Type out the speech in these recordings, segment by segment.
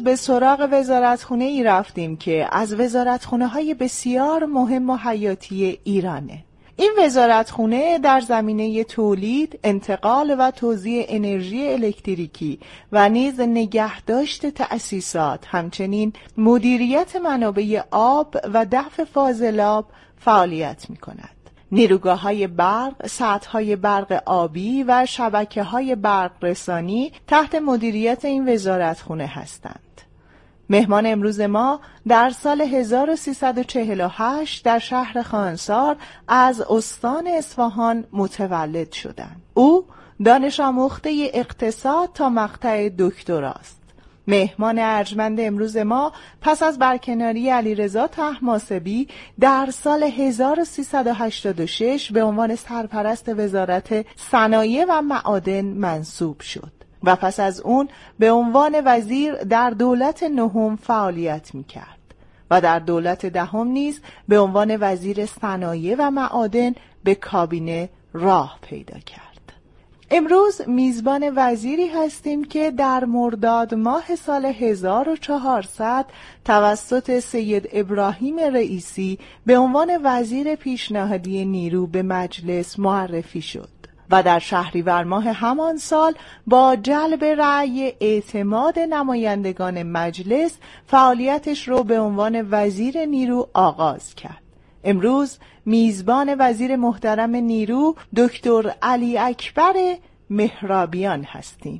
به سراغ وزارتخونه ای رفتیم که از وزارتخونه های بسیار مهم و حیاتی ایرانه. این وزارتخونه در زمینه تولید، انتقال و توزیع انرژی الکتریکی و نیز نگهداشت تأسیسات، همچنین مدیریت منابع آب و دفع فاضلاب فعالیت می‌کند. نیروگاه‌های برق، سدهای برق آبی و شبکه‌های برق رسانی تحت مدیریت این وزارتخونه هستند. مهمان امروز ما در سال 1348 در شهر خانسار از استان اصفهان متولد شدند. او دانش آموخته اقتصاد تا مقطع دکتراست. مهمان ارجمند امروز ما پس از برکناری علیرضا طهماسبی در سال 1386 به عنوان سرپرست وزارت صنایع و معادن منصوب شد و پس از اون به عنوان وزیر در دولت نهم فعالیت می‌کرد و در دولت دهم نیز به عنوان وزیر صنایع و معادن به کابینه راه پیدا کرد. امروز میزبان وزیری هستیم که در مرداد ماه سال 1400 توسط سید ابراهیم رئیسی به عنوان وزیر پیشنهادی نیرو به مجلس معرفی شد و در شهریور ماه همان سال با جلب رأی اعتماد نمایندگان مجلس فعالیتش رو به عنوان وزیر نیرو آغاز کرد. امروز میزبان وزیر محترم نیرو دکتر علی اکبر مهرابیان هستیم.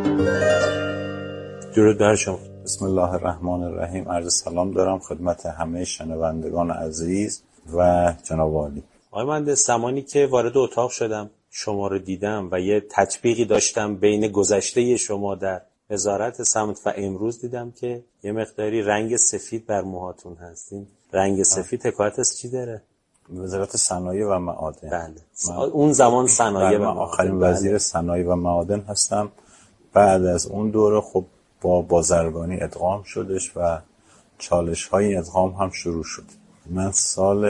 درود بر شما. بسم الله الرحمن الرحیم. عرض سلام دارم خدمت همه شنوندگان عزیز و جناب عالی. آقای مهندس، زمانی که وارد اتاق شدم شما رو دیدم و یه تطبیقی داشتم بین گذشته شما در وزارت سمت و امروز دیدم که یه مقداری رنگ سفید بر موهاتون هستین. رنگ سفید حکایت از چی داره؟ وزارت صنایع و معادن. بله. اون زمان صنایع و معادن. آخرین وزیر صنایع و معادن هستم. بعد از اون دوره خب با بازرگانی ادغام شدش و چالش‌های ادغام هم شروع شد. من سال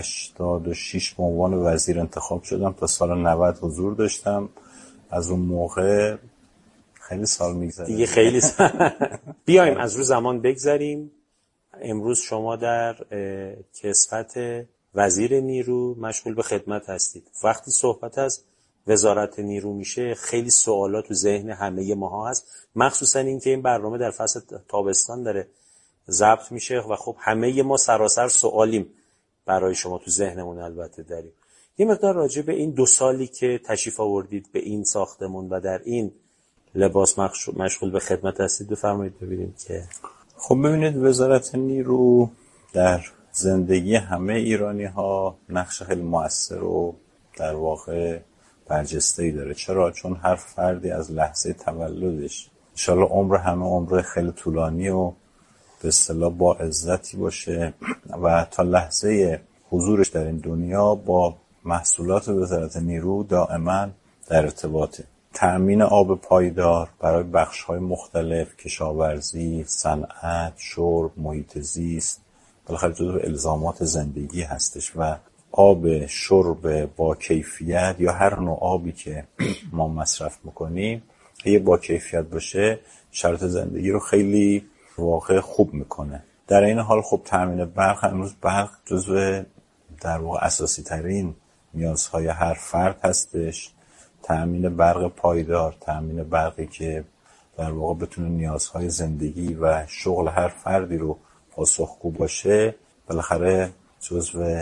86 به عنوان وزیر انتخاب شدم، تا سال 90 حضور داشتم. از اون موقع خیلی سال میگذره دیگه، خیلی سال. بیایم از رو زمان بگذریم. امروز شما در کسوت وزیر نیرو مشغول به خدمت هستید. وقتی صحبت از وزارت نیرو میشه خیلی سوالات تو ذهن همه ماها هست، مخصوصا این که این برنامه در فصل تابستان داره ضبط میشه و خب همه ما سراسر سوالیم برای شما تو ذهنمون البته داریم. یه مقدار راجع به این 2 سالی که تشریف آوردید به این ساختمون و در این لباس مشغول به خدمت هستید بفرمایید ببینیم که. خب ببینید، وزارت نیرو در زندگی همه ایرانی ها نقش خیلی مؤثر و در واقع برجسته‌ای داره. چرا؟ چون هر فردی از لحظه تولدش انشالله عمر همه عمر خیلی طولانی و به اصطلاح با عزتی باشه و تا لحظه حضورش در این دنیا با محصولات وزارت نیرو دائما در ارتباطه. تأمین آب پایدار برای بخش‌های مختلف، کشاورزی، صنعت، شرب، محیط زیست، بالاخره جزو الزامات زندگی هستش و آب شرب با کیفیت یا هر نوع آبی که ما مصرف میکنیم اگه با کیفیت باشه شرط زندگی رو خیلی واقع خوب میکنه. در این حال خب تأمین برق، امروز برق جزو در واقع اساسی ترین نیازهای هر فرد هستش. تأمین برق پایدار، تأمین برقی که در واقع بتونه نیازهای زندگی و شغل هر فردی رو پاسخگو باشه، بالاخره جزو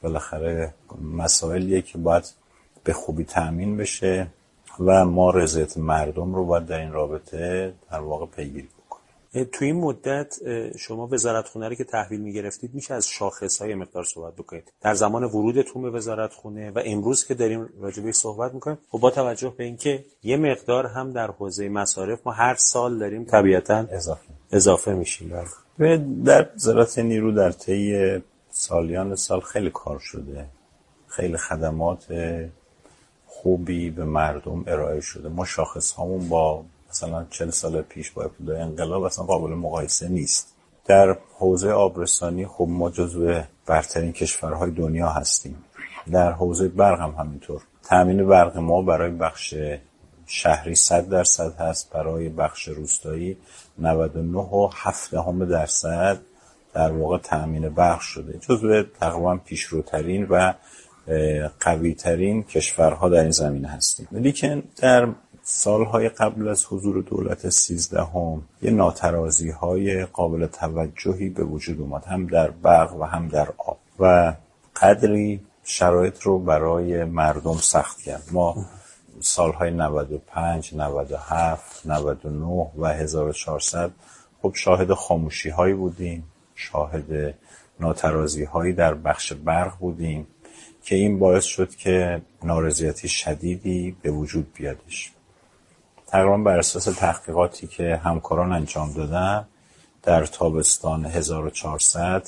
مسائلیه که باید به خوبی تأمین بشه و ما رضایت مردم رو باید در این رابطه در واقع پیگیری بکنیم. توی این مدت شما وزارتخونه رو که تحویل می‌گرفتید میشه از شاخص‌های مقدار صحبت بکنید در زمان ورودتون به وزارتخونه و امروز که داریم راجع بهش صحبت می‌کنیم. خب با توجه به اینکه یه مقدار هم در حوزه مصارف ما هر سال داریم طبیعتاً اضافه میشیم. در وزارت نیرو در طی سالیان سال خیلی کار شده، خیلی خدمات خوبی به مردم ارائه شده. ما شاخص‌هامون با مثلا 40 سال پیش با ابتدای انقلاب اصلا قابل مقایسه نیست. در حوزه آبرسانی خب ما جزو برترین کشورهای دنیا هستیم. در حوزه برق هم همینطور. تأمین برق ما برای بخش شهری 100% هست، برای بخش روستایی 99.7% در واقع تأمین برق شده. جزو تقریبا پیشروترین و قویترین کشورها در این زمینه هستیم. لیکن در سالهای قبل از حضور دولت 13 یه ناترازی‌های قابل توجهی به وجود اومد، هم در برق و هم در آب، و قدری شرایط رو برای مردم سخت کرد. ما سالهای 95، 97، 99 و 1400 خب شاهد خاموشی‌هایی بودیم، شاهد ناترازی‌هایی در بخش برق بودیم که این باعث شد که نارضایتی شدیدی به وجود بیادش. تقریبا بر اساس تحقیقاتی که همکاران انجام دادن، در تابستان 1400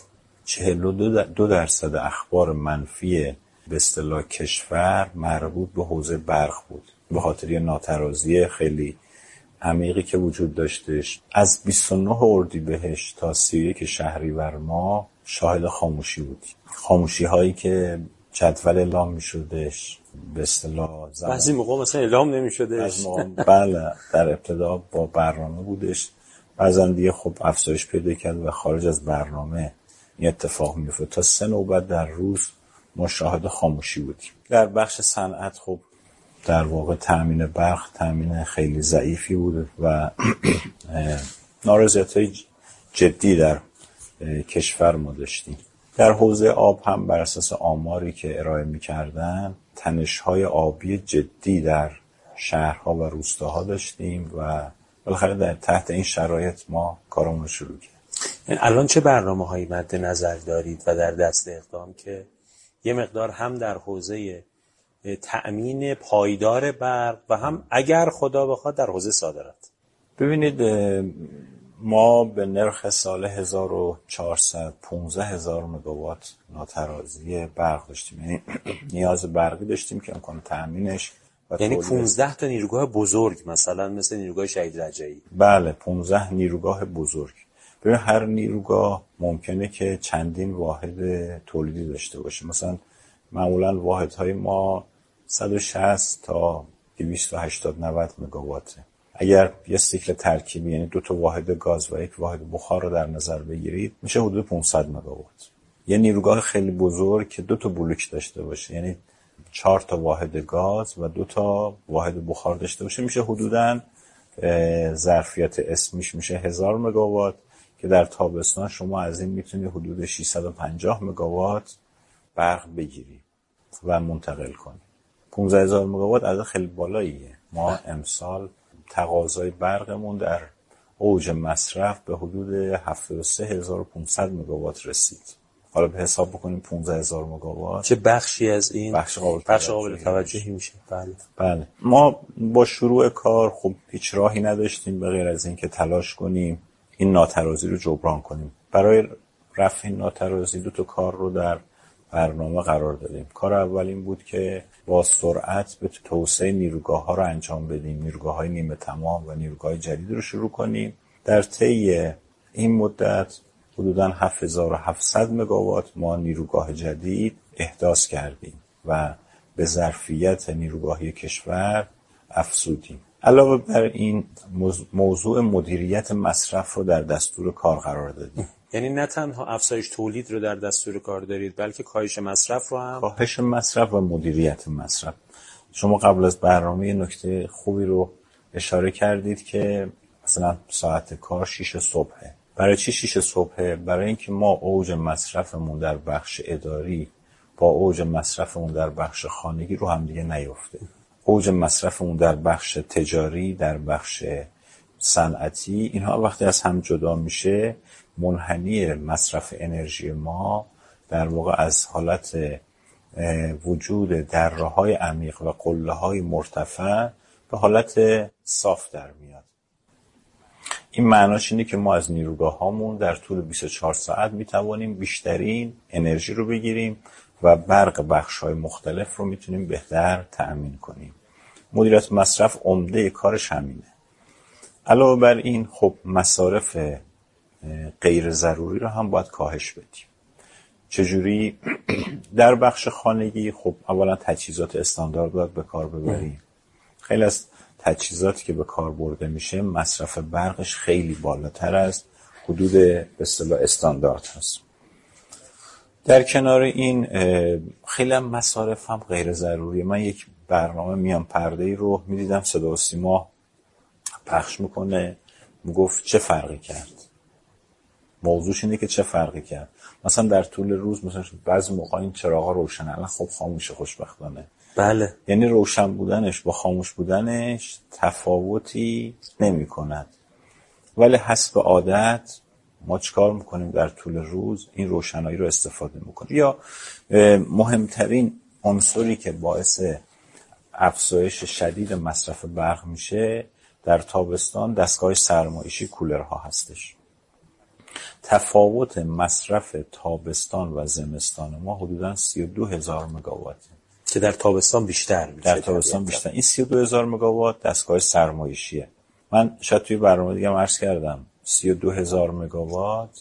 42% اخبار منفی به اصطلاح کشور مربوط به حوزه برق بود، به خاطر یه ناترازی خیلی عمیقی که وجود داشتش. از 29 اردیبهشت تا 31 شهریور ما شاهد خاموشی بودیم. خاموشی هایی که جدول اعلام می شدش، به اصطلاح بعضی موقع مثلا اعلام نمی شدش. بله، در ابتدا با برنامه بودش، بعضا دیگه خب افزایش پیدا کرد و خارج از برنامه این اتفاق می افتاد. تا 3 نوبت در روز ما شاهد خاموشی بودیم. در بخش صنعت خب در واقع تأمین برق تأمین خیلی ضعیفی بود و نارضایت‌های جدی در کشور ما داشتیم. در حوزه آب هم بر اساس آماری که ارائه می‌کردن تنش‌های آبی جدی در شهرها و روستاها داشتیم و بالاخره در تحت این شرایط ما کارمون رو شروع کردیم. الان چه برنامه‌هایی مد نظر دارید و در دست اقدام که یه مقدار هم در حوزه تأمین پایدار برق و هم اگر خدا بخواد در حوزه صادرات؟ ببینید، ما به نرخ سال 1400 15,000 مگاوات ناترازی برق داشتیم، یعنی نیاز برقی داشتیم که امکان تأمینش و یعنی 15 تا نیروگاه بزرگ، مثلا مثل نیروگاه شهید رجایی. بله، 15 نیروگاه بزرگ. ببین هر نیروگاه ممکنه که چندین واحد تولیدی داشته باشه. مثلا معمولا واحدهای ما 160 تا 280-90 مگاواته. اگر یه سیکل ترکیبی، یعنی 2 تا واحد گاز و 1 واحد بخار رو در نظر بگیرید، میشه حدود 500 مگاوات. یه نیروگاه خیلی بزرگ که 2 تا بلوک داشته باشه، یعنی 4 تا واحد گاز و 2 تا واحد بخار داشته باشه، میشه حدوداً ظرفیت اسمیش میشه 1000 مگاوات که در تابستان شما از این میتونید حدود 650 مگاوات برق بگیری و منتقل کنی. 15,000 مگاوات عدد خیلی بالاییه. ما امسال تقاضای برقمون در اوج مصرف به حدود 73,500 مگاوات رسید. حالا به حساب بکنیم 15,000 مگاوات چه بخشی از این بخش قابل توجهی میشه. بله. ما با شروع کار خب هیچ راهی نداشتیم به غیر از این که تلاش کنیم این ناترازی رو جبران کنیم. برای رفع این ناترازی 2 تا کار رو در برنامه قرار دادیم. کار اول این بود که با سرعت به توسعه نیروگاه‌ها رو انجام بدیم، نیروگاه‌های نیمه تمام و نیروگاه جدید رو شروع کنیم. در طی این مدت حدوداً 7700 مگاوات ما نیروگاه جدید احداث کردیم و به ظرفیت نیروگاهی کشور افزودیم. علاوه بر این موضوع مدیریت مصرف رو در دستور کار قرار دادیم. یعنی نه تنها افزایش تولید رو در دستور کار دارید، بلکه کاهش مصرف رو هم. کاهش مصرف و مدیریت مصرف. شما قبل از برنامه نکته خوبی رو اشاره کردید که مثلا ساعت کار 6 صبحه. برای چی 6 صبحه؟ برای اینکه ما اوج مصرفمون در بخش اداری با اوج مصرفمون در بخش خانگی رو هم دیگه نیفته. اوج مصرفمون در بخش تجاری، در بخش صنعتی، اینها وقتی از هم جدا میشه، منحنی مصرف انرژی ما در واقع از حالت وجود دره‌های عمیق و قله‌های مرتفع به حالت صاف در میاد. این معناش اینه که ما از نیروگاه‌هامون در طول 24 ساعت میتوانیم بیشترین انرژی رو بگیریم و برق بخش‌های مختلف رو میتونیم بهتر تأمین کنیم. مدیریت مصرف عمده کارش همینه. علاوه بر این خب مصارف غیر ضروری رو هم باید کاهش بدیم. چجوری؟ در بخش خانگی خب اولا تجهیزات استاندارد باید به کار ببریم. خیلی از تجهیزاتی که به کار برده میشه مصرف برقش خیلی بالاتر از حدود به اصطلاح استاندارد هست. در کنار این خیلی هم مصارف هم غیر ضروریه. من یک برنامه میان پرده‌ای رو میدیدم صدا و سیما پخش میکنه، میگفت چه فرقی کرد. موضوعش اینه که چه فرقی کرد. مثلا در طول روز مثلا بعضی موقع این چراغا روشنه، الان خب خاموشه خوشبختانه. بله. یعنی روشن بودنش با خاموش بودنش تفاوتی نمی کند. ولی حسب عادت ما چیکار میکنیم؟ در طول روز این روشنایی رو استفاده میکنیم. یا مهمترین عنصری که باعث افزایش شدید مصرف برق میشه در تابستان دستگاه سرمایشی کولرها هستش. تفاوت مصرف تابستان و زمستان ما حدوداً 32,000 مگاواته که در تابستان بیشتر میشه. در تابستان بیشتر. این 32,000 مگاوات دستگاه سرمایشیه. من شاید توی برنامه دیگه هم عرض کردم 32,000 مگاوات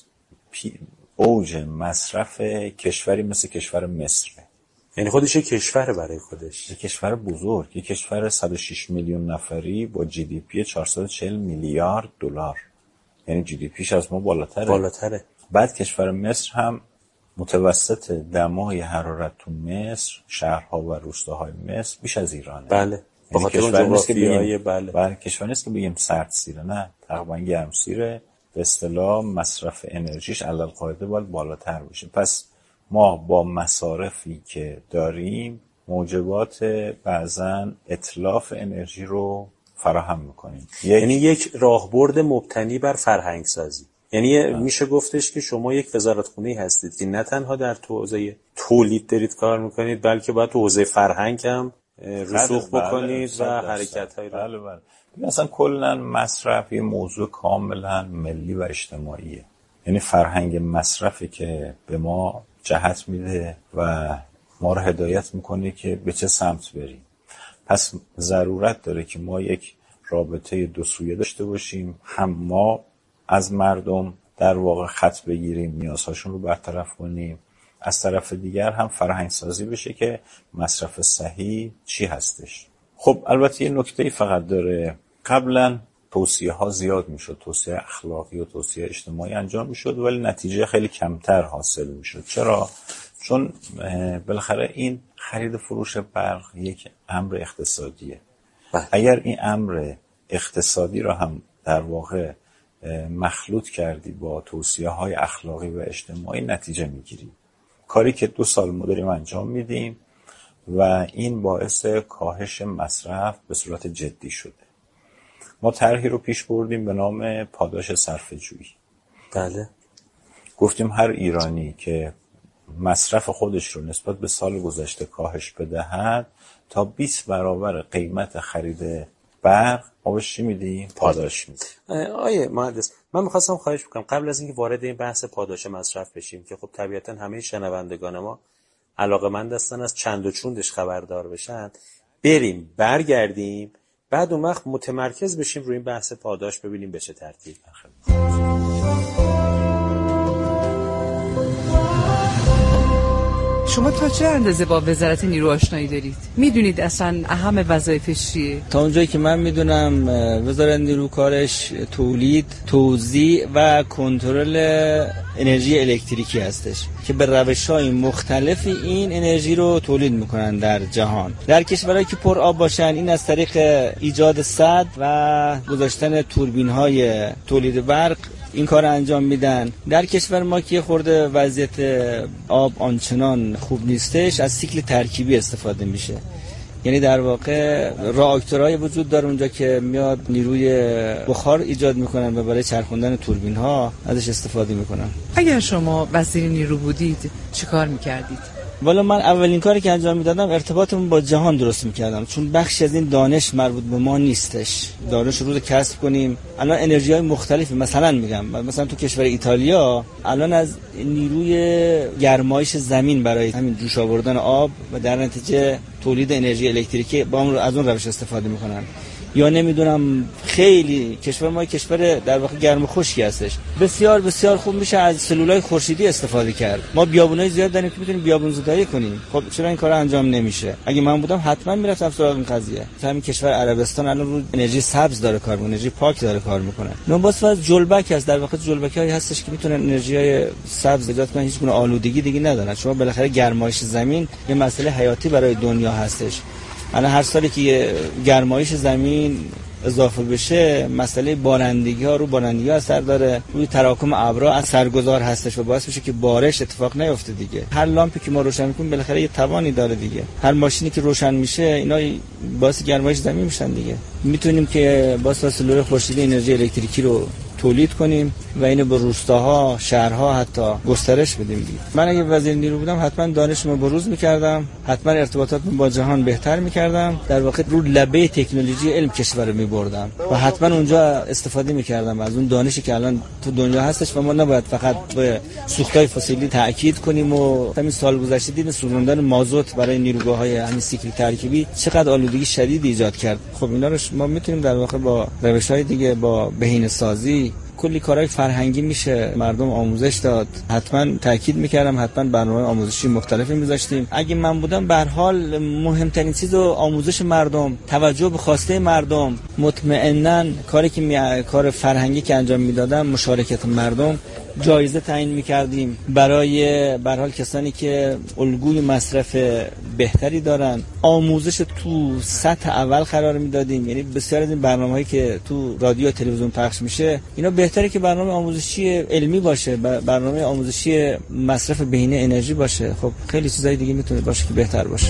اوج مصرف کشوری مثل کشور مصر. یعنی خودش یک کشور برای خودش، یک کشور بزرگ، یک کشور 106 میلیون نفری با جی دی پی 440 میلیارد دلار. یعنی جی دی پیش از ما بالاتره. بعد کشور مصر هم متوسط دمای حرارت تو مصر، شهرها و روستاهای مصر بیش از ایرانه. بله. با خاطر جغرافیایی. بله. کشور نیست که بگیم سرد سیره، نه، تقریبا گرم سیره. به اصطلاح مصرف انرژیش علالقاعده باید بالاتر بشه. پس ما با مصارفی که داریم موجبات بعضاً اتلاف انرژی رو فراهم میکنیم. یعنی یک راهبرد مبتنی بر فرهنگ سازی. یعنی میشه گفتش که شما یک وزارتخونه‌ای هستید که نه تنها در حوزه تولید دارید کار میکنید، بلکه باید تو حوزه فرهنگ هم رسوخ بکنید و حرکت‌هایی رو. بله. مثلا کلاً مصرف یه موضوع کاملاً ملی و اجتماعیه. یعنی فرهنگ مصرفی که به ما جهت میده و ما رو هدایت میکنه که به چه سمت بریم. پس ضرورت داره که ما یک رابطه دو سویه داشته باشیم، هم ما از مردم در واقع خط بگیریم، نیازهاشون رو برطرف کنیم، از طرف دیگر هم فرهنگ سازی بشه که مصرف صحیح چی هستش. خب البته یه نکته‌ای فقط داره، قبلا توصیه ها زیاد میشد، توصیه اخلاقی و توصیه اجتماعی انجام میشد ولی نتیجه خیلی کمتر حاصل میشد. چرا؟ چون بالاخره این خرید فروش برق یک امر اقتصادیه. اگر این امر اقتصادی را هم در واقع مخلوط کردی با توصیه های اخلاقی و اجتماعی نتیجه میگیری. کاری که 2 سال ما داریم انجام میدیم و این باعث کاهش مصرف به صورت جدی شده. ما طرحی رو پیش بردیم به نام پاداش صرفه‌جویی. بله. گفتیم هر ایرانی که مصرف خودش رو نسبت به سال گذشته کاهش بدهد تا 20 برابر قیمت خرید برق ما بهش چی میدیم؟ پاداش میدیم. آیه مهندس، من می‌خواستم خواهش بکنم قبل از اینکه وارد این بحث پاداش مصرف بشیم که خب طبیعتاً همه شنوندگان ما علاقه‌مند هستن از چند و چوندش خبردار بشن، بریم برگردیم بعد اون وقت متمرکز بشیم روی این بحث پاداش، ببینیم به چه ترتیب. شما تا چه اندازه با وزارت نیرو آشنایی دارید؟ میدونید اصلا اهم وظایفش چیه؟ تا اونجایی که من میدونم وزارت نیرو کارش تولید، توزیع و کنترل انرژی الکتریکی هستش که به روش‌های مختلفی این انرژی رو تولید میکنن در جهان. در کشورهایی که پر آب باشن این از طریق ایجاد سد و گذاشتن توربین‌های تولید برق این کار انجام میدن. در کشور ما که خورده وضعیت آب آنچنان خوب نیستش، از سیکل ترکیبی استفاده میشه. یعنی در واقع راکتورهای وجود داره اونجا که میاد نیروی بخار ایجاد میکنن و برای چرخوندن توربین ها ازش استفاده میکنن. اگر شما وزیر نیرو بودید چی کار میکردید؟ والا من اولین کاری که انجام میدادم ارتباطمون با جهان درست میکردم، چون بخشی از این دانش مربوط به ما نیستش. دانش رو کسب کنیم. الان انرژی های مختلفی، مثلا میگم مثلا تو کشور ایتالیا الان از نیروی گرمایش زمین برای همین جوش آوردن آب و در نتیجه تولید انرژی الکتریکی با اون از اون روش استفاده میکنن. یا نمیدونم خیلی کشور ما کشور در واقع گرم و خشکی هستش، بسیار بسیار خوب میشه از سلولای خورشیدی استفاده کرد. ما بیابونای زیاد داریم که میتونیم بیابون زدایی کنیم. خب چرا این کار انجام نمیشه؟ اگه من بودم حتما میرفتم سراغ این قضیه. همین کشور عربستان الان رو انرژی سبز داره کار میکنه، انرژی پاک داره کار میکنه. نوباس از جلبک هست، در واقع جلبکایی هستش که میتونن انرژی سبز ایجاد کنن، هیچ گونه آلودگی دیگه ندارن. شما بالاخره گرمایش زمین یه مسئله حیاتی برای دنیا هستش. الان هر سالی که گرمایش زمین اضافه بشه، مسئله بارندگی‌ها رو بارندگی اثر داره، روی تراکم ابرها اثرگذار هستش و باعث میشه که بارش اتفاق نیفته دیگه. هر لامپی که ما روشن می‌کنیم بالاخره یه توانی داره دیگه. هر ماشینی که روشن میشه اینا باعث گرمایش زمین میشن دیگه. میتونیم که با سلول خورشیدی انرژی الکتریکی رو تولید کنیم و اینو به روستاها، شهرها حتی گسترش بدیم. من اگه وزیر نیرو بودم حتما دانشمو بروز می‌کردم، حتما ارتباطاتمو با جهان بهتر می‌کردم، در واقع رو لبه تکنولوژی علم کشور رو می‌بردم و حتما اونجا استفاده می‌کردم از اون دانشی که الان تو دنیا هستش و ما نباید فقط به سوخت‌های فسیلی تاکید کنیم. و همین سال گذشته دیدیم سوزوندن مازوت برای نیروگاه‌های همین سیکل ترکیبی چقدر آلودگی شدید ایجاد کرد. خب اینا رو ما می‌تونیم در واقع با روش‌های دیگه، با بهینه‌سازی، کلی کارهای فرهنگی میشه مردم آموزش داد. حتما تاکید میکردم، حتما برنامه آموزشی مختلفی میذاشتیم. اگه من بودم به هر حال مهمترین چیز آموزش مردم، توجه به خواسته مردم، مطمئناً کاری که کار فرهنگی که انجام میدادم، مشارکت مردم، جایزه تعیین میکردیم برای به هر حال کسانی که الگوی مصرف بهتری دارن. آموزش تو سطح اول قرار میدادیم، یعنی بسیار از این برنامه‌هایی که تو رادیو و تلویزیون پخش میشه اینا بهتره که برنامه آموزشی علمی باشه، برنامه آموزشی مصرف بهینه انرژی باشه. خب خیلی چیزای دیگه میتونه باشه که بهتر باشه.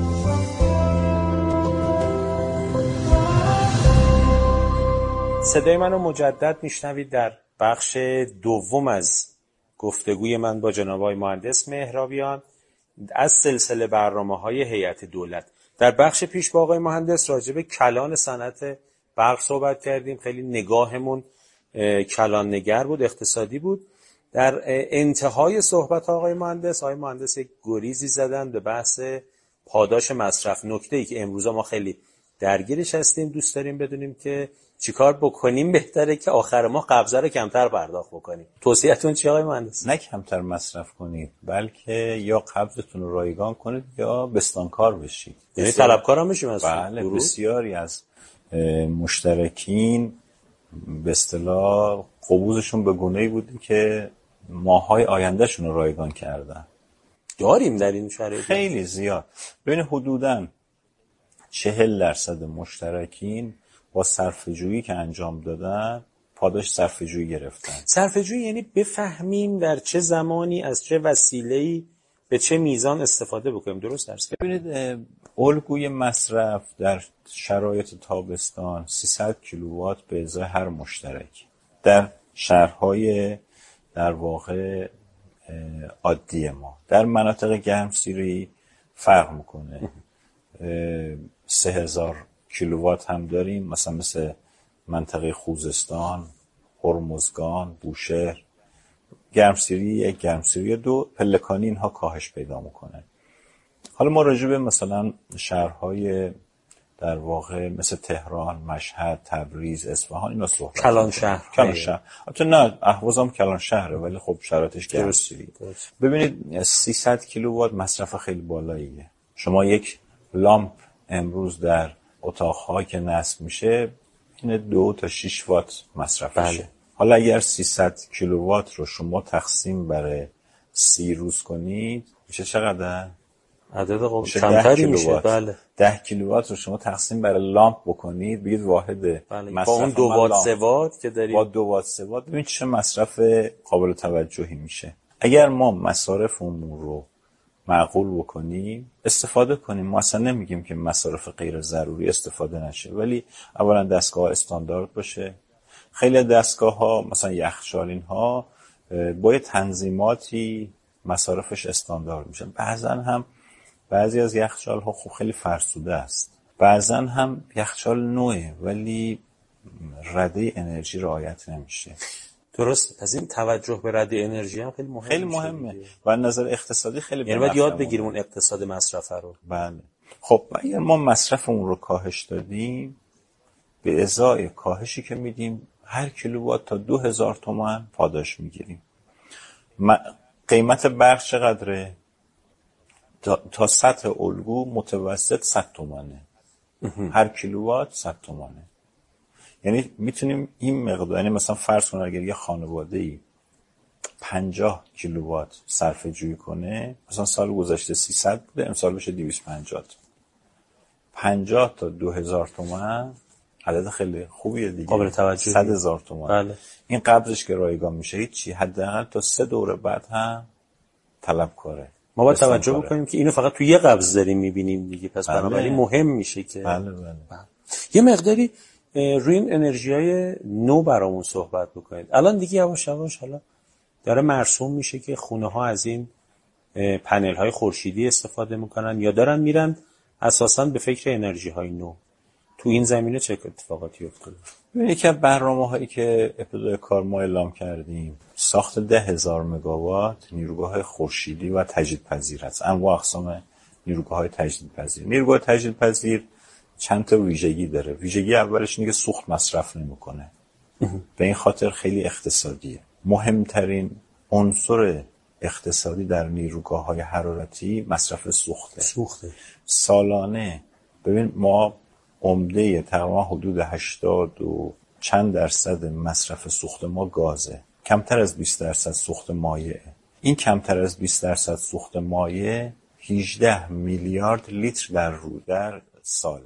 صدای منو مجدد میشنوید در بخش دوم از گفتگوی من با جناب آقای مهندس مهراویان از سلسله برنامه‌های هیئت دولت. در بخش پیش با آقای مهندس راجع به کلان صنعت برق صحبت کردیم. خیلی نگاهمون کلان نگر بود، اقتصادی بود. در انتهای صحبت آقای مهندس یک گریزی زدن به بحث پاداش مصرف، نکته‌ای که امروزا ما خیلی درگیرش هستیم. دوست داریم بدونیم که چیکار بکنیم بهتره که آخر ماه قبضه رو کمتر پرداخت بکنیم. توصیه‌تون چیه آقای مهندس؟ نه کمتر مصرف کنید، بلکه یا قبضتون رو رایگان کنید یا بستانکار بشید. یعنی طلبکار هم بشیم از بله، بسیاری از مشترکین به اصطلاح قبوزشون به گونه‌ای بوده که ماه‌های آیندهشون رو رایگان کردن. داریم در این شرایط خیلی زیاد. ببین حدوداً 40% مشترکین با صرفه‌جویی که انجام دادن پاداش صرفه‌جویی گرفتن. صرفه‌جویی یعنی بفهمیم در چه زمانی از چه وسیله‌ای به چه میزان استفاده بکنیم. درست درست. ببینید الگوی مصرف در شرایط تابستان 300 کیلووات به ازای هر مشترک در شهرهای در واقع عادی ما. در مناطق گرمسیری فرق میکنه. 3000 کیلووات هم داریم، مثل منطقه خوزستان، هرمزگان، بوشهر. گرمسیری 1، گرمسیری 2، پلکانی اینها کاهش پیدا میکنه. حالا ما راجع به مثلا شهرهای در واقع مثل تهران، مشهد، تبریز، اصفهان اینا صحبت کلان شهر. البته نه اهواز هم کلان شهره ولی خب شرایطش گرمسیری. ببینید 300 کیلووات مصرف خیلی بالاییه. شما یک لامپ امروز در اتاق‌ها که نصب میشه این 2 تا 6 وات مصرف میشه. بله. حالا اگر 300 کیلووات رو شما تقسیم بر 30 روز کنید میشه چقدر؟ عدد کمتری میشه. بله. 10 کیلووات رو شما تقسیم بر لامپ بکنید بگید واحد بله. مصرف با اون 2 وات 3 وات که داریم، با 2 وات 3 وات ببین چه مصرف قابل توجهی میشه. اگر ما مصارفمون رو معقول بکنیم، استفاده کنیم. ما اصلا نمیگیم که مصارف غیر ضروری استفاده نشه، ولی اولا دستگاه استاندارد باشه. خیلی دستگاه ها مثلا یخچالین ها با تنظیماتی مصارفش استاندارد میشن. بعضا هم بعضی از یخچال ها خب خیلی فرسوده است، بعضا هم یخچال نوعه ولی رده انرژی رعایت نمیشه. درست. از این توجه به رده انرژی هم خیلی مهمه. خیلی مهمه و از نظر اقتصادی خیلی یعنی باید یاد بگیریم اون اقتصاد مصرف رو. بله. خب اگر ما مصرف اون رو کاهش دادیم به ازای کاهشی که میدیم هر کیلووات تا 2000 تومان پاداش میگیریم. قیمت برق چقدره؟ تا سطح الگو متوسط 100 تومانه. هر کیلووات 100 تومانه. یعنی میتونیم این مقدار، یعنی مثلا فرض کن اگر یه خانواده‌ای 50 کیلووات صرفه جویی کنه، مثلا سال گذشته 300 بوده، امسال بشه 250. 50 تا 2000 تومان عدد خیلی خوبیه دیگه، قابل توجه. 100,000 تومان. بله. این قبضش که رایگان میشه هیچی، حداقل تا 3 دوره بعد هم طلبکاره. ما باید توجه بکنیم که اینو فقط تو یه قبض داریم میبینیم دیگه، پس بنابراین مهم میشه که بله. یه مقداری روی این انرژی‌های نو برامون صحبت بکنید. الان دیگه یواش یواش حالا داره مرسوم میشه که خونه‌ها از این پنل‌های خورشیدی استفاده میکنن یا دارن میرن اساساً به فکر انرژی‌های نو. تو این زمینه چه اتفاقاتی افتاده؟ یکی از برنامه‌هایی که ابتدای کار ما اعلام کردیم ساخت 10,000 مگاوات نیروگاه خورشیدی و تجدیدپذیر است. انواع اقسام نیروگاه‌های تجدیدپذیر. نیروگاه تجدیدپذیر چند تا ویژگی داره. ویژگی اولش اینه که سوخت مصرف نمی‌کنه. به این خاطر خیلی اقتصادیه. مهمترین عنصر اقتصادی در نیروگاه‌های حرارتی مصرف سوخته. سالانه ببین ما عمده تقریبا حدود 80 و چند درصد مصرف سوخت ما گازه. کمتر از 20% سوخت مایع. این کمتر از 20% سوخت مایع 18 میلیارد لیتر در سال.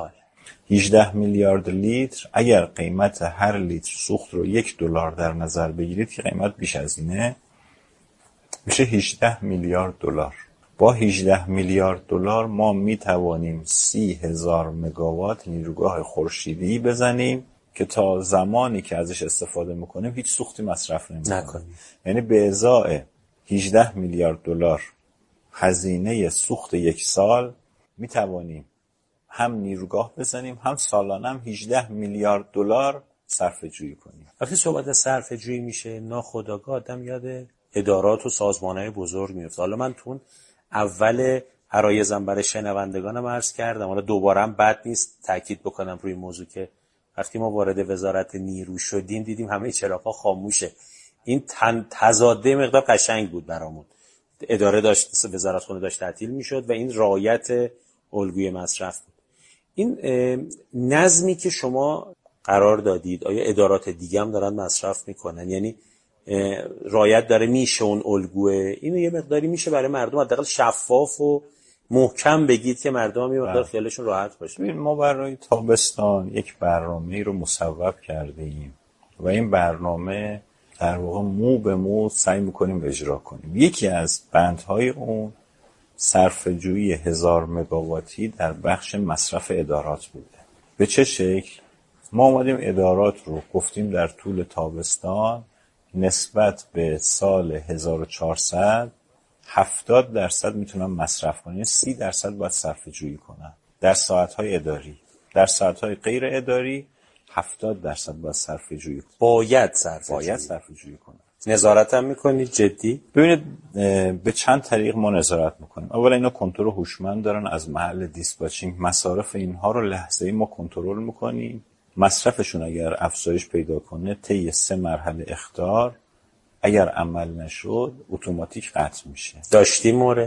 18 میلیارد لیتر. اگر قیمت هر لیتر سوخت رو $1 در نظر بگیرید که قیمت بیش از اینه، میشه 18 میلیارد دلار. با 18 میلیارد دلار ما می توانیم 30,000 مگاوات نیروگاه خورشیدی بزنیم که تا زمانی که ازش استفاده میکنیم هیچ سوختی مصرف نمیکنیم. یعنی به ازای 18 میلیارد دلار هزینه سوخت یک سال می توانیم هم نیروگاه بزنیم، هم سالانه هم 18 میلیارد دلار صرفه جویی کنیم. وقتی صحبت از صرفه جویی میشه ناخودآگاه آدم یاد ادارات و سازمان‌های بزرگ میفته. حالا من تون اول عرایزم برای شنوندگانم عرض کردم، حالا دوباره هم بد نیست تاکید بکنم روی موضوع که وقتی ما وارد وزارت نیرو شدیم دیدیم همه چراغ‌ها خاموشه. این تضاده مقدار قشنگ بود برامون. اداره داشت، وزارتخونه داشت تعطیل میشد و این رعایت الگوی مصرف بود. این نظمی که شما قرار دادید آیا ادارات دیگه هم دارن مصرف میکنن؟ یعنی رعایت داره میشه اون الگوه؟ اینو یه مقداری میشه برای مردم حداقل شفاف و محکم بگید که مردم یه مقدار خیالشون راحت باشه. ما برای تابستان یک برنامه‌ای رو مصوب کردیم و این برنامه در واقع مو به مو سعی میکنیم اجرا کنیم. یکی از بندهای اون صرفه‌جویی 1000 مگاواتی در بخش مصرف ادارات بوده. به چه شکل؟ ما اومدیم ادارات رو گفتیم در طول تابستان نسبت به سال 1400 70% میتونن مصرف کنن، 30% باید صرفه جویی کنن در ساعت‌های اداری. در ساعت‌های غیر اداری 70% باید صرفه جویی کنن. باید صرفه جویی کنن. نظارت هم میکنید جدی؟ ببینید به چند طریق ما نظارت میکنیم. اولا اینا کنترل هوشمند دارن از محل دیسپاچینگ، مصارف اینها رو لحظه‌ای ما کنترل میکنیم. مصرفشون اگر افزایش پیدا کنه طی 3 مرحله اخطار اگر عمل نشد اتوماتیک قطع میشه. داشتیم مورد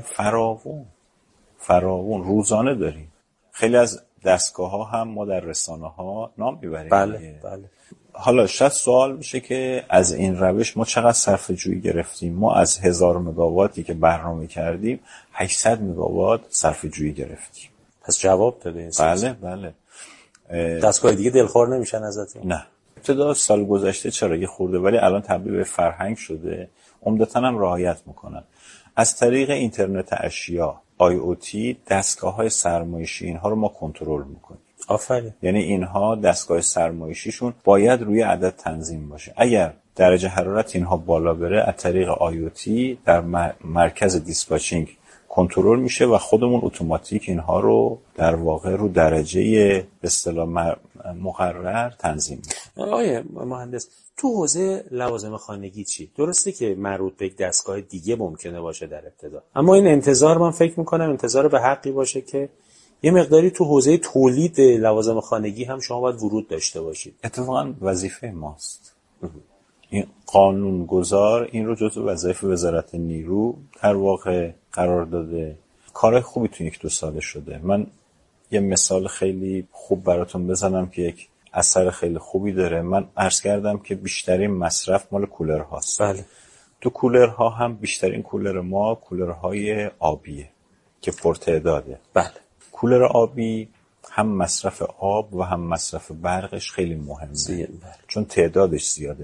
فراوون روزانه داریم. خیلی از دستگاه‌ها هم ما در رسانه‌ها نام میبریم. بله. حالا شاید سوال میشه که از این روش ما چقدر صرفه جویی گرفتیم؟ ما از 1000 مگاواتی که برنامه کردیم 800 مگاوات صرفه جویی گرفتیم. پس جواب داده این سیستم. بله. دستگاه دیگه دلخور نمیشن ازتون؟ نه. ابتدا سال گذشته چرا یه خورده، ولی الان تبدیل به فرهنگ شده، عمدتاً هم رعایت میکنن. از طریق اینترنت اشیا IoT دستگاه‌های سرمایشی اینها رو ما کنترل میکنیم. آفرین. یعنی اینها دستگاه سرمایشیشون باید روی عدد تنظیم باشه. اگر درجه حرارت اینها بالا بره از طریق IoT در مرکز دیسپاچینگ کنترل میشه و خودمون اتوماتیک اینها رو در واقع رو درجه به اصطلاح مقرر تنظیم میکنه. آقای مهندس تو حوزه لوازم خانگی چی؟ درسته که مربوط به یک دستگاه دیگه ممکنه باشه در ابتدا، اما این انتظار من فکر میکنم انتظار به حقی باشه که یه مقداری تو حوزه تولید لوازم خانگی هم شما باید ورود داشته باشید. اتفاقا وظیفه ماست. این قانونگذار این رو جزو وظایف وزارت نیرو در واقع قرار داده. کار خوبی تو 1-2 ساله شده. من یه مثال خیلی خوب براتون بزنم که یک اثر خیلی خوبی داره. من عرض کردم که بیشترین مصرف مال کولر هاست. بله. تو کولرها هم بیشترین کولر ما کولرهای آبیه که پرتعداده. بله. کولر آبی هم مصرف آب و هم مصرف برقش خیلی مهمه. چون تعدادش زیاده.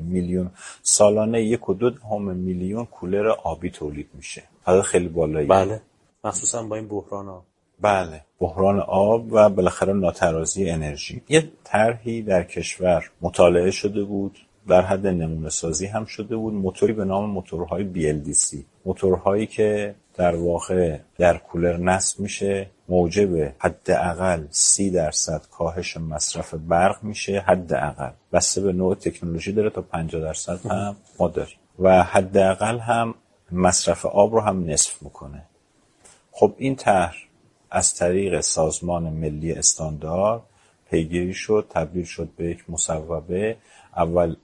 سالانه 1.2 میلیون کولر آبی تولید میشه. عدد خیلی بالایی. بله. مخصوصا با این بحران آب. بله. بحران آب و بالاخره ناترازی انرژی. یه طرحی در کشور مطالعه شده بود، در حد نمونه سازی هم شده بود، موتوری به نام موتورهای BLDC. موتورهایی که در واقع در کولر نصب میشه، موجب حداقل 30% کاهش مصرف برق میشه. حداقل بسته به نوع تکنولوژی داره تا 50% هم ما داریم و حداقل هم مصرف آب رو هم نصف میکنه. خب این طرح از طریق سازمان ملی استاندارد پیگیری شد، تبدیل شد به یک مصوبه. اول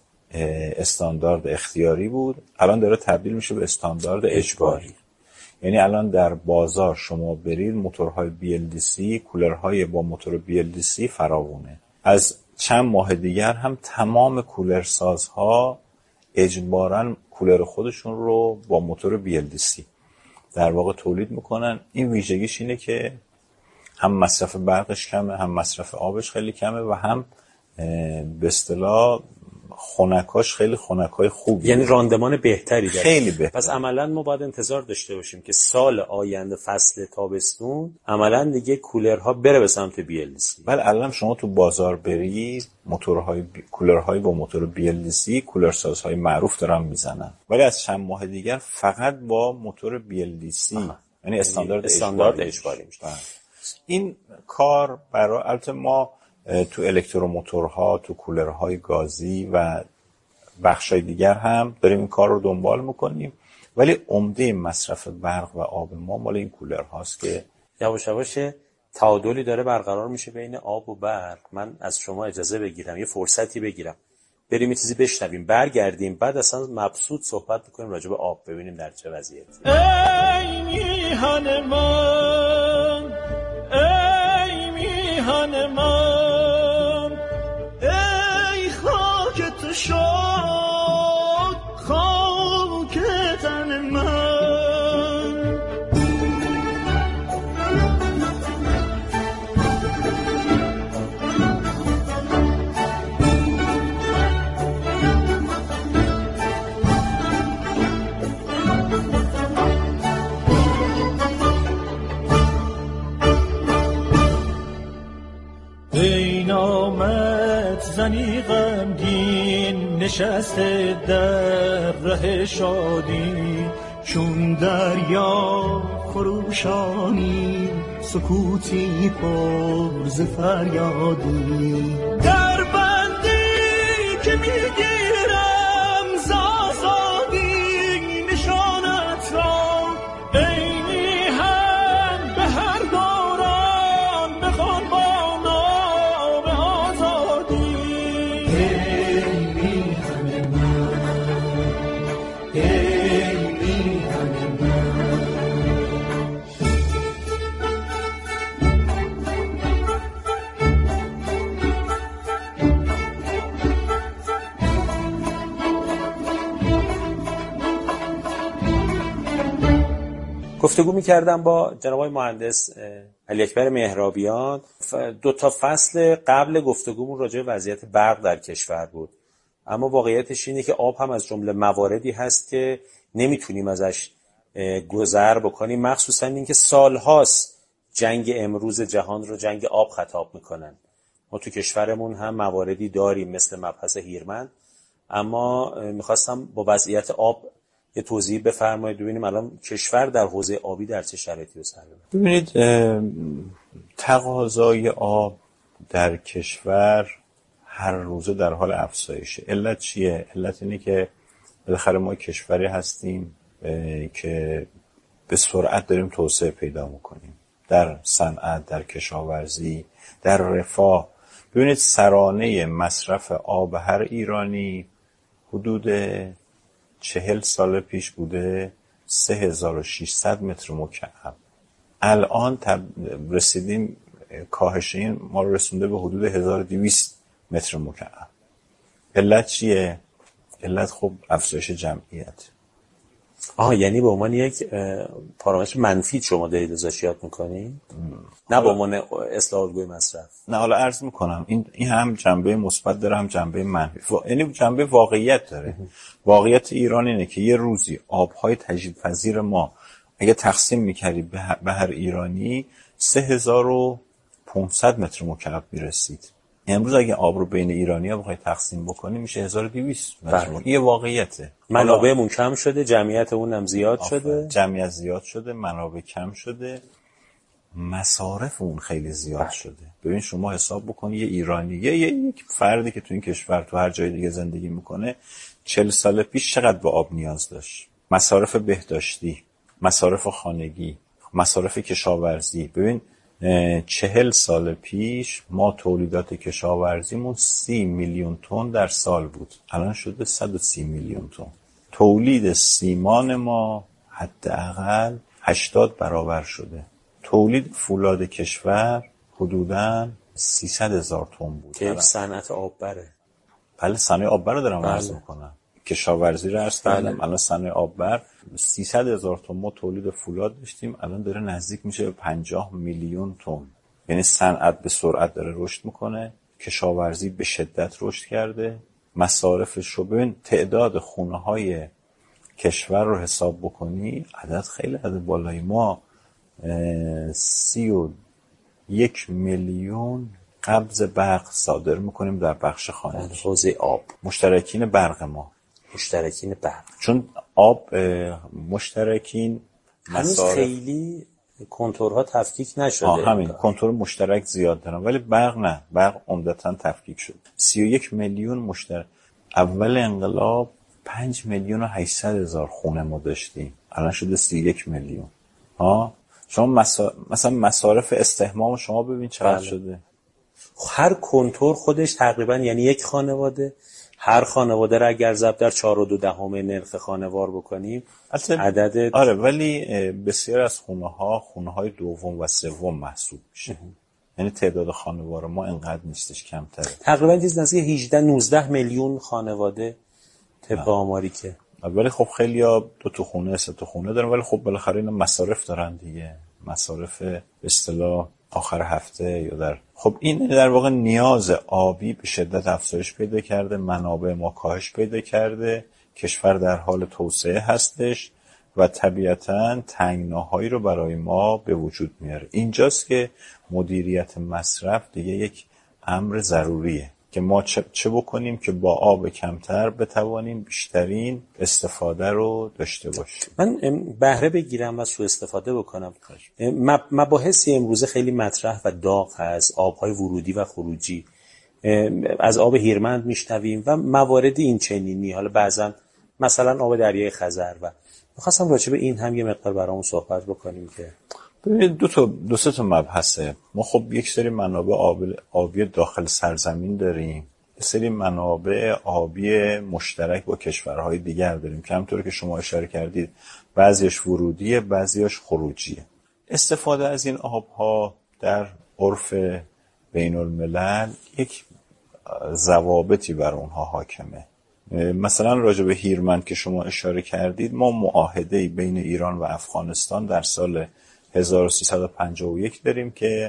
استاندارد اختیاری بود، الان داره تبدیل میشه به استاندارد اجباری. یعنی الان در بازار شما برید موتورهای BLDC، کولرهای با موتور BLDC فراوونه. از چند ماه دیگر هم تمام کولرسازها اجباراً کولر خودشون رو با موتور BLDC در واقع تولید میکنن. این ویژگیش اینه که هم مصرف برقش کمه، هم مصرف آبش خیلی کمه و هم به اصطلاح خنکاش خیلی خنکای خوبی، یعنی راندمان بهتری داره. خیلی بهتر. پس عملاً ما باید انتظار داشته باشیم که سال آینده فصل تابستون عملاً دیگه کولرها بره به سمت BLDC. بله الان شما تو بازار برید کولرهای با موتور BLDC کولرسازهای معروف دارن میزنن، ولی از چند ماه دیگر فقط با موتور BLDC یعنی استاندارد اجباری میشه. این کار برای البته ما تو الکتروموتورها، تو کولرهای گازی و بخشای دیگر هم داریم این کار رو دنبال میکنیم، ولی عمده مصرف برق و آب ما مال این کولرهاست که یواش یواش تعادلی داره برقرار میشه بین آب و برق. من از شما اجازه بگیرم یه فرصتی بگیرم بریم یه چیزی بشنویم، برگردیم بعد اصلا مبسوط صحبت میکنیم راجع به آب، ببینیم در چه وضعیتی. ای میهن من، ای میهن من، ای خاک تو شد خاک تن من. ای نامت زنی غمگین نشسته در ره شادی، چون دریا خروشانی سکوتی پر ز فریادی. در بندی که میگیرم زازادی نشانت را، ای میهن به هر دوران بخوان با نام آزادی. ای میهن من، ای میهن من. گفتگو می‌کردم با جناب آقای مهندس علی اکبر مهرابیان. 2 فصل قبل گفتگومون راجع به وضعیت برق در کشور بود، اما واقعیتش اینه که آب هم از جمله مواردی هست که نمیتونیم ازش گذر بکنیم، مخصوصا اینکه سالهاست جنگ امروز جهان رو جنگ آب خطاب میکنن. ما تو کشورمون هم مواردی داریم مثل مبحث هیرمند، اما میخواستم با وضعیت آب یه توضیح بفرمایید ببینیم الان کشور در حوزه آبی در چه شرایطی به سر میبره. ببینید تقاضای آب در کشور هر روزه در حال افزایشه. علت چیه؟ علت اینه که بالاخره ما کشوری هستیم که به سرعت داریم توسعه پیدا میکنیم. در صنعت، در کشاورزی، در رفاه. ببینید سرانه مصرف آب هر ایرانی حدود 40 سال پیش بوده 3600 متر مکعب. الان رسیدیم، کاهش این ما رو رسونده به حدود 1200 متر مکعب. علت چیه؟ علت خب افزایش جمعیت. یعنی به عنوان یک پارامتر منفی شما دارید ازش یاد میکنید؟ نه به عنوان اصلاح الگوی مصرف. نه، حالا عرض میکنم این هم جنبه مثبت داره هم جنبه منفی. یعنی جنبه واقعیت داره. واقعیت ایران اینه که یه روزی آبهای تجدیدپذیر ما اگه تقسیم میکردی به هر ایرانی 3500 متر مکعب میرسید. امروز اگه آب رو بین ایرانی‌ها بخوای تقسیم بکنی میشه 1200 متر مکعب. این واقعیته. منابعمون کم شده، جمعیتمون هم زیاد شده. جمعیت زیاد شده، منابع کم شده، مصارف اون خیلی زیاد شده. ببین شما حساب بکنی یه ایرانی، یک فردی که تو این کشور تو هر جای دیگه زندگی میکنه 40 سال پیش چقدر به آب نیاز داشت؟ مصارف بهداشتی، مصارف خانگی، مصارف کشاورزی. ببین 40 سال پیش ما تولیدات کشاورزیمون 30 میلیون تن در سال بود، الان شده 130 میلیون تن. تولید سیمان ما حداقل 80 برابر شده. تولید فولاد کشور حدوداً 300,000 تن بود که صنعت آببره. بله، صنایع آببر رو دارم عرض میکنم. کشاورزی رو عرض کردم. الان صنایع آببر 300,000 تن ما تولید فولاد داشتیم، الان داره نزدیک میشه به 50 میلیون تن. یعنی صنعت به سرعت داره رشد میکنه، کشاورزی به شدت رشد کرده، مصارفش رو. ببین تعداد خونه‌های کشور رو حساب بکنی عدد خیلی عدد بالایی. ما 31 میلیون قبض برق صادر میکنیم در بخش خانگی. حوزه آب. مشترکین برق ما. مشترکین برق. چون آب مشترکین هنوز خیلی کنتورها تفکیک نشده. همین کنتور مشترک زیاد دارن، ولی برق نه. برق عمدتاً تفکیک شد. 31 میلیون مشترک. اول انقلاب 5 میلیون و 800,000 خونه ما داشتیم، الان شده 31 میلیون. شما مثلا مصارف استحمام شما ببین چقدر شده. هر کنتور خودش تقریبا یعنی یک خانواده. هر خانواده را اگر ضرب در 4.2 نرخ خانوار بکنیم عدد ولی بسیار از خونه‌های دوم و سوم محسوب میشه. یعنی تعداد خانوار ما اینقدر نیستش، کمتره. تقریبا چیز نزدیک 18-19 میلیون خانواده طبق آماری که. ولی خب خیلی‌ها 2 تا خونه 3 تا خونه دارن، ولی خب بالاخره اینا مصارف دارن دیگه. مصارف به اصطلاح آخر هفته یا خب این در واقع نیاز آبی به شدت افزایش پیدا کرده، منابع ما کاهش پیدا کرده، کشور در حال توسعه هستش و طبیعتاً تنگناهایی رو برای ما به وجود میاره. اینجاست که مدیریت مصرف دیگه یک امر ضروریه که ما چه بکنیم که با آب کمتر بتوانیم بیشترین استفاده رو داشته باشیم. من بهره بگیرم و سوء استفاده بکنم. مباحثی امروزه خیلی مطرح و داغ هست، آبهای ورودی و خروجی. از آب هیرمند میشنویم و موارد این چنینی. حالا بعضا مثلا آب دریای خزر و می‌خواستم راجع به این هم یه مقدار برامون صحبت بکنیم که ببینید دو سه تا مبحثه. ما خب یک سری منابع آبی داخل سرزمین داریم، یک سری منابع آبی مشترک با کشورهای دیگر داریم که همونطور که شما اشاره کردید بعضیش ورودیه، بعضیش خروجیه. استفاده از این آبها در عرف بین الملل یک ضوابطی بر اونها حاکمه. مثلا راجع به هیرمند که شما اشاره کردید، ما معاهده‌ای بین ایران و افغانستان در سال 1351 داریم که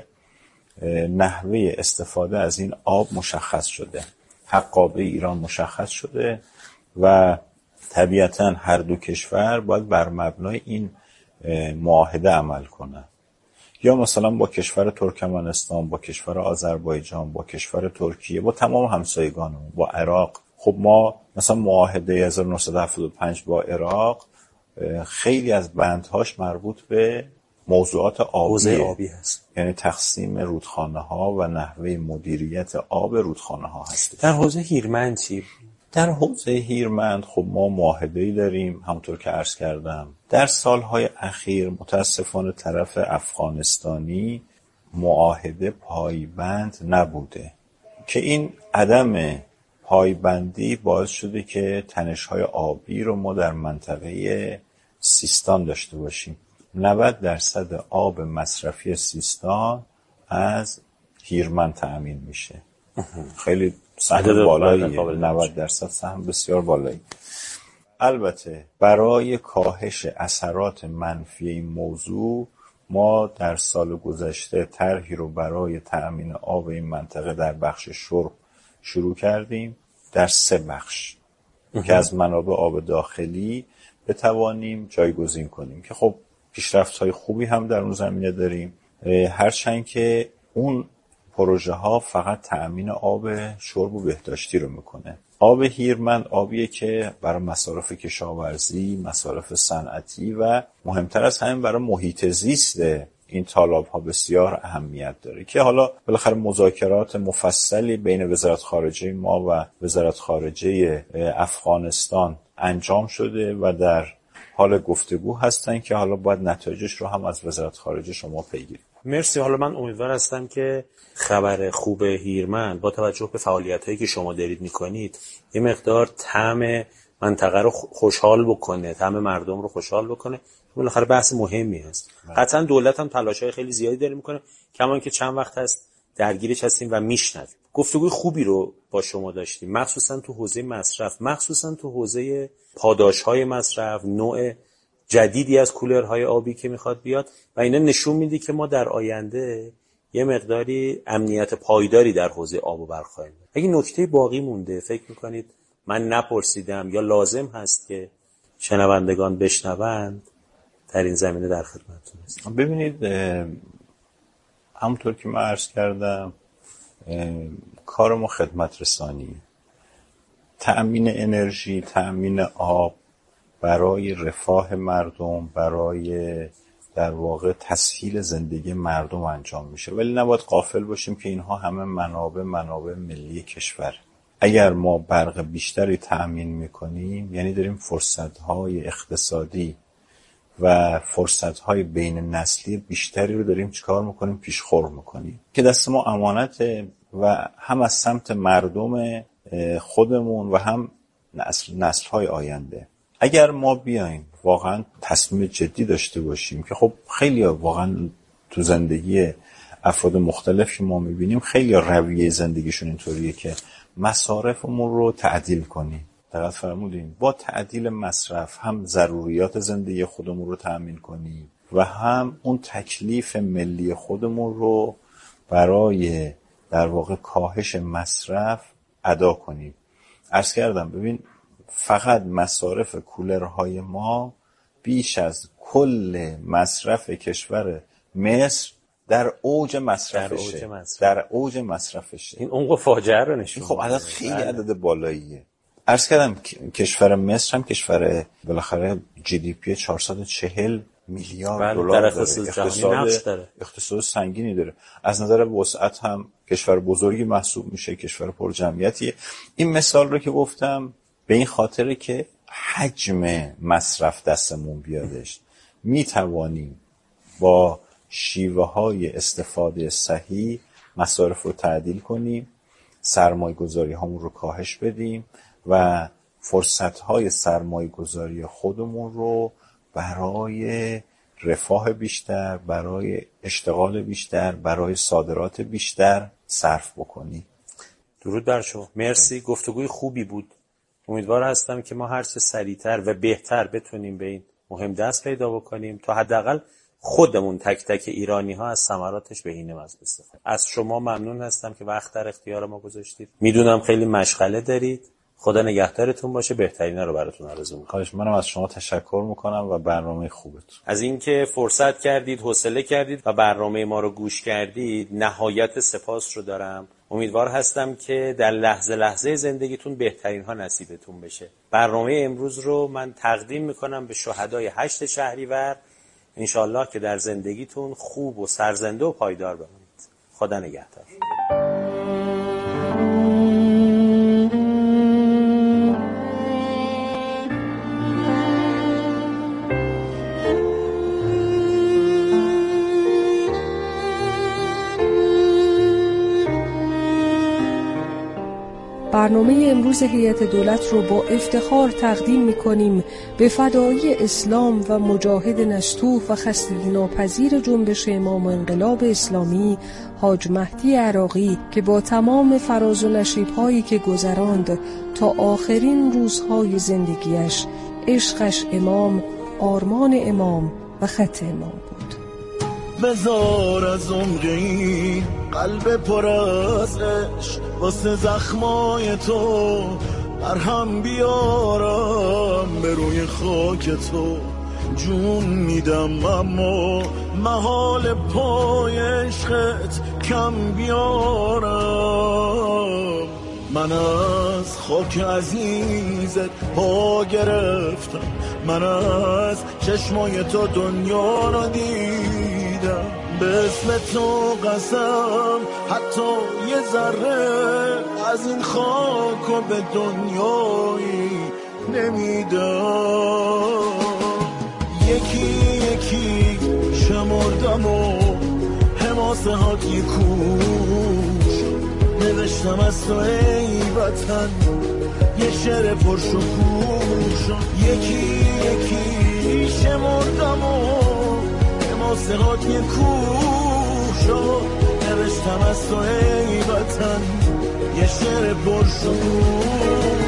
نحوه استفاده از این آب مشخص شده، حقابه ایران مشخص شده و طبیعتاً هر دو کشور باید بر مبنای این معاهده عمل کنن. یا مثلا با کشور ترکمنستان، با کشور آذربایجان، با کشور ترکیه، با تمام همسایگانمون، با عراق. خب ما مثلا معاهده 1975 با عراق خیلی از بندهاش مربوط به موضوعات آبی هست، یعنی تقسیم رودخانه ها و نحوه مدیریت آب رودخانه ها هست. در حوزه هیرمند چی؟ در حوزه هیرمند خب ما معاهده‌ای داریم، همونطور که عرض کردم. در سالهای اخیر متاسفانه طرف افغانستانی معاهده پایبند نبوده که این عدم پایبندی باعث شده که تنش‌های آبی رو ما در منطقه سیستان داشته باشیم. 90% آب مصرفی سیستان از هیرمند تأمین میشه. خیلی سهم بالاییه، 90% سهم بسیار بالایی. البته برای کاهش اثرات منفی این موضوع ما در سال گذشته طرحی رو برای تأمین آب این منطقه در بخش شرب شروع کردیم در 3 بخش که از منابع آب داخلی بتوانیم جایگزین کنیم که خب پیشرفت‌های خوبی هم در اون زمینه داریم، هرچند که اون پروژه ها فقط تأمین آب شرب و بهداشتی رو میکنه. آب هیرمند آبیه که برای مصارف کشاورزی، مصارف صنعتی و مهمتر از همین برای محیط زیست این تالاب ها بسیار اهمیت داره که حالا بالاخره مذاکرات مفصلی بین وزارت خارجه ما و وزارت خارجه افغانستان انجام شده و در حال گفتگو هستن که حالا باید نتایجش رو هم از وزارت خارجه شما پیگیرید. مرسی. حالا من امیدوار هستم که خبر خوب هیرمند با توجه به فعالیتایی که شما دارید میکنید یه مقدار طعم منطقه رو خوشحال بکنه، طعم مردم رو خوشحال بکنه. بالاخره بحث مهمی هست. قطعا دولت هم تلاش‌های خیلی زیادی داره میکنه، کما که چند وقت هست درگیرش هستیم و میشنویم. گفتگوی خوبی رو با شما داشتیم، مخصوصا تو حوزه مصرف، مخصوصا تو حوزه پاداش‌های مصرف، نوع جدیدی از کولرهای آبی که میخواد بیاد و اینا نشون میده که ما در آینده یه مقداری امنیت پایداری در حوزه آب برخواهیم. اگه نکته باقی مونده فکر میکنید من نپرسیدم یا لازم هست که شنوندگان بشنوند در این زمینه در خدمتتون هستم. ببینید همونطور که من عرض کردم کار ما خدمت رسانیه. تأمین انرژی، تأمین آب برای رفاه مردم، برای در واقع تسهیل زندگی مردم انجام میشه، ولی نباید غافل باشیم که اینها همه منابع ملی کشور. اگر ما برق بیشتری تأمین میکنیم یعنی داریم فرصتهای اقتصادی و فرصتهای بین نسلی بیشتری رو داریم چیکار میکنیم؟ پیشخور میکنیم که دست ما امانته و هم از سمت مردم خودمون و هم نسل‌های آینده. اگر ما بیایم واقعا تصمیم جدی داشته باشیم که خب خیلی واقعا تو زندگی افراد مختلف که ما میبینیم خیلی رویه زندگیشون اینطوریه که مصارفمون رو تعدیل کنیم. دقت فرمودین، با تعدیل مصرف هم ضروریات زندگی خودمون رو تأمین کنیم و هم اون تکلیف ملی خودمون رو برای در واقع کاهش مصرف ادا کنیم. عرض کردم ببین فقط مصارف کولرهای ما بیش از کل مصرف کشور مصر در اوج مصرفشه. این عمق فاجعه رو نشون میده. خب عدد خیلی عدد بالاییه. عرض کردم کشور مصر هم کشور بالاخره جی دی پی 440 میلیارد دلار داره. اقتصاد سنگینی داره. از نظر وسعت هم کشور بزرگی محسوب میشه، کشور پرجمعیتیه. این مثال رو که گفتم به این خاطره که حجم مصرف دستمون بیادش میتوانیم با شیوه های استفاده صحیح مصارف رو تعدیل کنیم، سرمایه گذاری همون رو کاهش بدیم و فرصت های سرمایه گذاری خودمون رو برای رفاه بیشتر، برای اشتغال بیشتر، برای صادرات بیشتر صرف بکنیم. درود بر شما. مرسی. گفتگوی خوبی بود. امیدوار هستم که ما هر چه سریعتر و بهتر بتونیم به این مهم دست پیدا بکنیم تا حداقل خودمون تک تک ایرانی ها از ثمراتش بهینه استفاده. از شما ممنون هستم که وقت در اختیار ما گذاشتید. میدونم خیلی مشغله دارید. خدا نگهدارتون باشه. بهترینا رو براتون آرزو می‌کنم. خواهش منم از شما تشکر می‌کنم و برنامه خوبتون. از اینکه فرصت کردید، حوصله کردید و برنامه ما رو گوش کردید نهایت سپاس رو دارم. امیدوار هستم که در لحظه لحظه زندگیتون بهترین ها نصیبتون بشه. برنامه امروز رو من تقدیم میکنم به شهدای 8 شهریور. انشالله که در زندگیتون خوب و سرزنده و پایدار بمونید. خدا نگهدار. برنامه امروز هیئت دولت رو با افتخار تقدیم می‌کنیم به فدایی اسلام و مجاهد نشطوح و خستگی ناپذیر جنبش امام انقلاب اسلامی حاج مهدی عراقی که با تمام فراز و نشیب‌هایی که گذراند تا آخرین روزهای زندگیش عشقش امام، آرمان امام و خط امام بود. بذار از عمقی قلب پر از عشق واسه زخمای تو برهم بیارم به روی خاک تو جون میدم اما محال پای عشقت کم بیارم. من از خاک عزیزت پا گرفتم، من از چشمای تو دنیا را دیدم، به اسم تو قسم حتی یه ذره از این خاک و به دنیایی نمیدم. یکی یکی شمردم و حماسه هات یه کوش نوشتم از تو ای وطن یه شعر پرشکوش. یکی یکی شمردم و حماسه هات یه کوش نوشتم از تو ای وطن یه شعر پرشکوش.